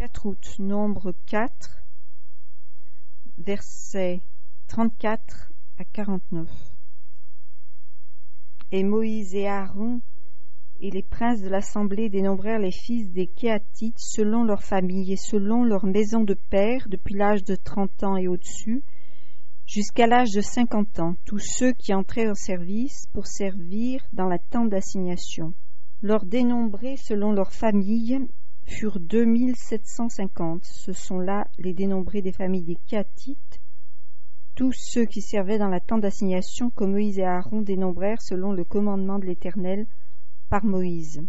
4 août, Nombre 4, versets 34 à 49. Et Moïse et Aaron et les princes de l'assemblée dénombrèrent les fils des Kéhathites selon leurs familles et selon leur maison de père, depuis l'âge de 30 ans et au-dessus, jusqu'à l'âge de 50 ans, tous ceux qui entraient en service pour servir dans la tente d'assignation. Leurs dénombrés selon leurs familles furent 2750. Ce sont là les dénombrés des familles des Kéhathites, tous ceux qui servaient dans la tente d'assignation que Moïse et Aaron dénombrèrent selon le commandement de l'Éternel par Moïse.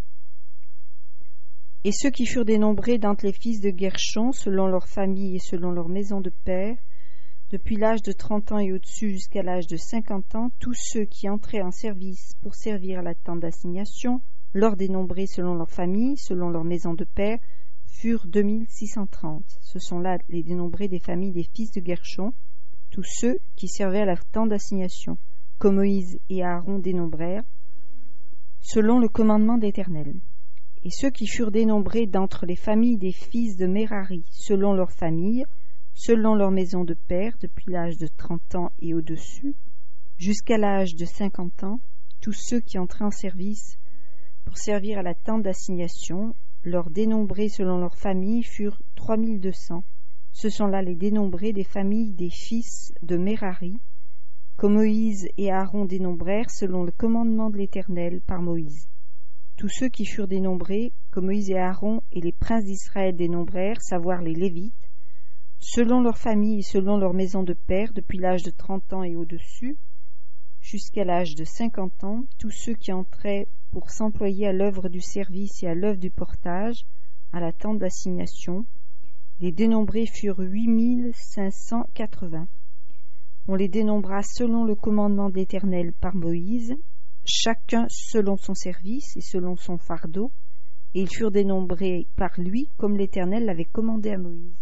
Et ceux qui furent dénombrés d'entre les fils de Guershon selon leurs familles et selon leur maison de père, depuis l'âge de 30 ans et au-dessus jusqu'à l'âge de 50 ans, tous ceux qui entraient en service pour servir à la tente d'assignation, leurs dénombrés selon leur famille, selon leur maison de père, furent 2630. Ce sont là les dénombrés des familles des fils de Guershon, tous ceux qui servaient à la tente d'assignation, que Moïse et Aaron dénombrèrent, selon le commandement d'Éternel. Et ceux qui furent dénombrés d'entre les familles des fils de Mérari, selon leur famille, selon leur maison de père, depuis l'âge de 30 ans et au-dessus, jusqu'à l'âge de 50 ans, tous ceux qui entraient en service pour servir à la tente d'assignation, leurs dénombrés selon leur famille furent 3200. Ce sont là les dénombrés des familles des fils de Mérari, que Moïse et Aaron dénombrèrent selon le commandement de l'Éternel par Moïse. Tous ceux qui furent dénombrés, que Moïse et Aaron et les princes d'Israël dénombrèrent, savoir les Lévites, selon leur famille et selon leur maison de père, depuis l'âge de 30 ans et au-dessus, jusqu'à l'âge de 50 ans, tous ceux qui entraient pour s'employer à l'œuvre du service et à l'œuvre du portage, à la tente d'assignation. Les dénombrés furent 8580. On les dénombra selon le commandement de l'Éternel par Moïse, chacun selon son service et selon son fardeau, et ils furent dénombrés par lui comme l'Éternel l'avait commandé à Moïse.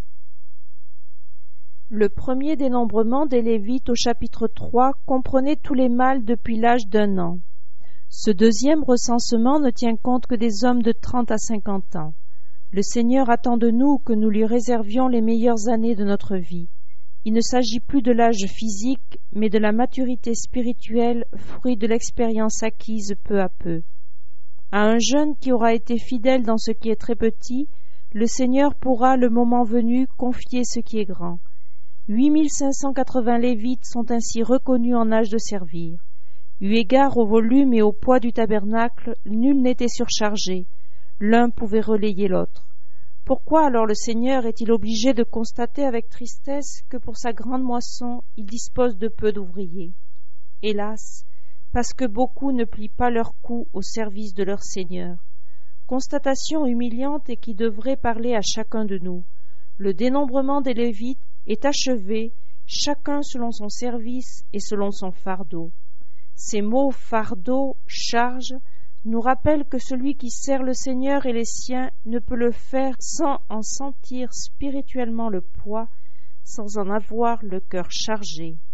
Le premier dénombrement des Lévites au chapitre 3 comprenait tous les mâles depuis l'âge d'1 an. Ce deuxième recensement ne tient compte que des hommes de 30 à 50 ans. Le Seigneur attend de nous que nous lui réservions les meilleures années de notre vie. Il ne s'agit plus de l'âge physique, mais de la maturité spirituelle, fruit de l'expérience acquise peu à peu. À un jeune qui aura été fidèle dans ce qui est très petit, le Seigneur pourra, le moment venu, confier ce qui est grand. 8580 Lévites sont ainsi reconnus en âge de servir. Eu égard au volume et au poids du tabernacle, nul n'était surchargé. L'un pouvait relayer l'autre. Pourquoi alors le Seigneur est-il obligé de constater avec tristesse que pour sa grande moisson, il dispose de peu d'ouvriers? Hélas, parce que beaucoup ne plient pas leur cou au service de leur Seigneur. Constatation humiliante et qui devrait parler à chacun de nous. Le dénombrement des Lévites est achevé, chacun selon son service et selon son fardeau. Ces mots fardeau, charge, nous rappellent que celui qui sert le Seigneur et les siens ne peut le faire sans en sentir spirituellement le poids, sans en avoir le cœur chargé.